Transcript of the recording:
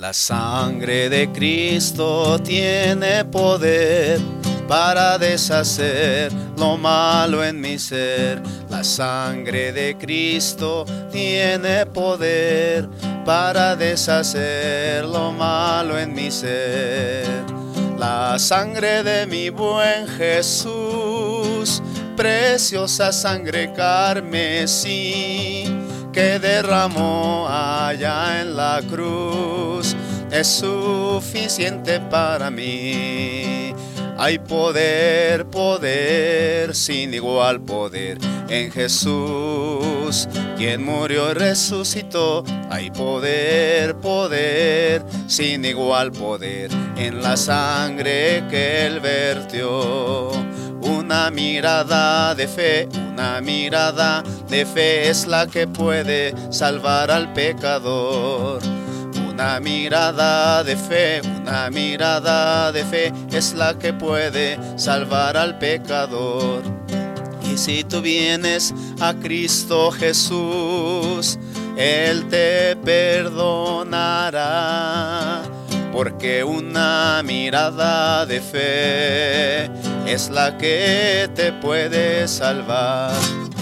La sangre de Cristo tiene poder para deshacer lo malo en mi ser. La sangre de Cristo tiene poder para deshacer lo malo en mi ser. La sangre de mi buen Jesús, preciosa sangre carmesí, que derramó allá en la cruz, es suficiente para mí. Hay poder, poder, sin igual poder en Jesús, quien murió y resucitó. Hay poder, poder, sin igual poder en la sangre que Él vertió. Una mirada de fe, una mirada de fe es la que puede salvar al pecador. Una mirada de fe, una mirada de fe es la que puede salvar al pecador. Y si tú vienes a Cristo Jesús, Él te perdonará, porque una mirada de fe es la que te puede salvar.